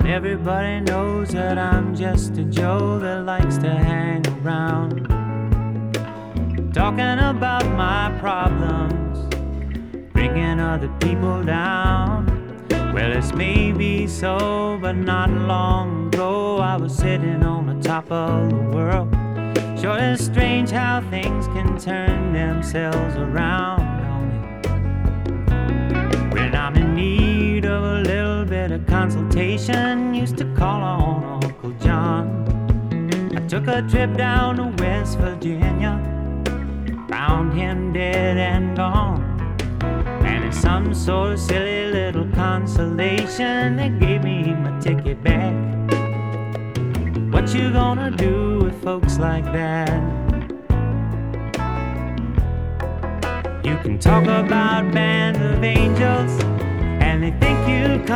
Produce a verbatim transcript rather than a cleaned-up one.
Everybody knows that I'm just a Joe that likes to hang around, talking about my problems, bringing other people down. Well, it's maybe so, but not long ago I was sitting on the top of the world. Sure, it's strange how things can turn themselves around on me. When I'm in need of a little bit of consultation, used to call on Uncle John. I took a trip down to West Virginia, found him dead and gone. And in some sort of silly little consolation, they gave me my ticket back. What you gonna do with folks like that? You can talk about bands of angels, and they think you